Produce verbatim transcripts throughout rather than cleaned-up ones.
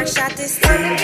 shot this thing.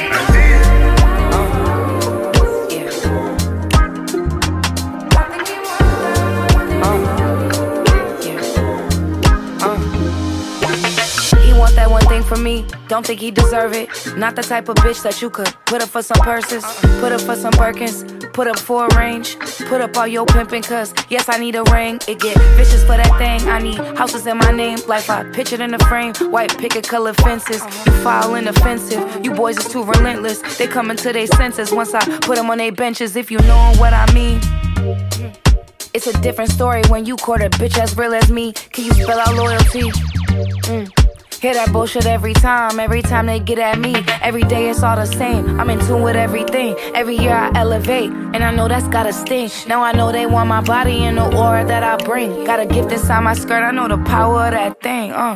That one thing for me, don't think he deserve it. Not the type of bitch that you could put up for some purses, put up for some Birkins, put up for a range, put up all your pimping. Cause yes, I need a ring. It get vicious for that thing. I need houses in my name, like I pictured in the frame. White picket colored fences, you foul offensive. You boys is too relentless. They coming to their senses once I put them on their benches. If you know what I mean. It's a different story when you court a bitch as real as me. Can you spell out loyalty? Mm. Hear that bullshit every time, every time they get at me. Every day it's all the same, I'm in tune with everything. Every year I elevate, and I know that's gotta sting. Now I know they want my body and the aura that I bring. Got a gift inside my skirt, I know the power of that thing, uh.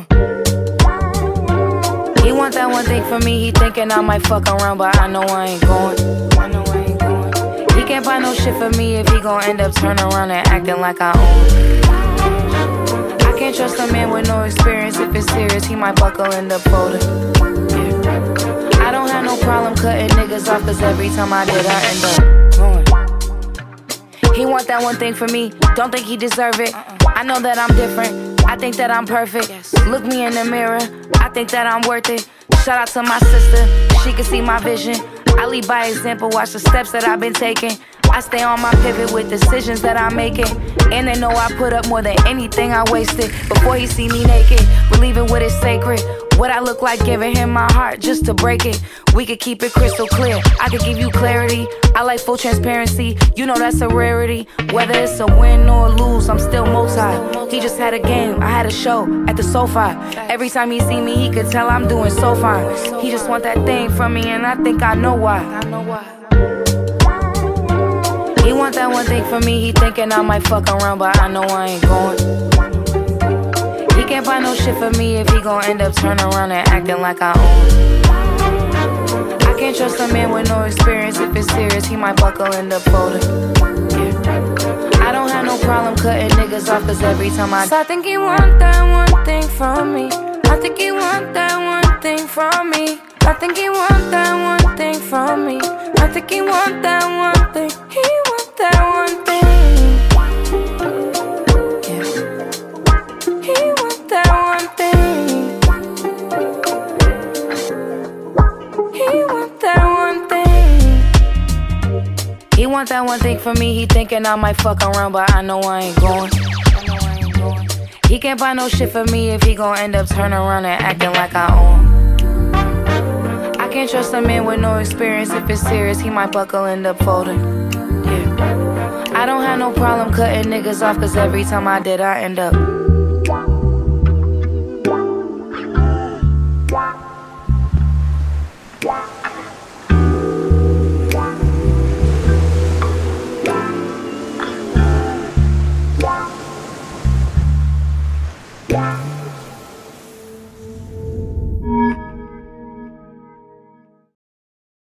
He want that one thing for me, he thinking I might fuck around, but I know I ain't going. I know I ain't going. He can't buy no shit for me if he gon' end up turning around and acting like I own it. Can't trust a man with no experience. If it's serious, he might buckle and up folding. Yeah. I don't have no problem cutting niggas off, cause every time I did, I end up going. He want that one thing for me, don't think he deserve it. I know that I'm different, I think that I'm perfect. Look me in the mirror, I think that I'm worth it. Shout out to my sister, she can see my vision. I lead by example, watch the steps that I've been taking. I stay on my pivot with decisions that I'm making. And they know I put up more than anything I wasted. Before he see me naked, believing what is sacred. What I look like giving him my heart just to break it. We could keep it crystal clear, I could give you clarity. I like full transparency, you know that's a rarity. Whether it's a win or a lose, I'm still multi. He just had a game, I had a show at the SoFi. Every time he see me, he could tell I'm doing so fine. He just want that thing from me and I think I know why. He want that one thing for me, he thinking I might fuck around, but I know I ain't going. He can't buy no shit for me if he gon' end up turning around and acting like I own it. I can't trust a man with no experience. If it's serious, he might buckle and up folding. Yeah. I don't have no problem cutting niggas off, cause every time I So I think he want that one thing from me. I think he want that one thing from me. I think he want that one thing from me. I think he want that one thing. He want that one thing. Yeah. He want that one thing. He want that one thing. He want that one thing for me. He thinking I might fuck around, but I know I ain't going. I know I ain't going. He can't buy no shit for me if he gon' end up turning around and acting like I own. I can't trust a man with no experience. If it's serious, he might buckle and up folding. Yeah. I don't have no problem cutting niggas off, cause every time I did, I end up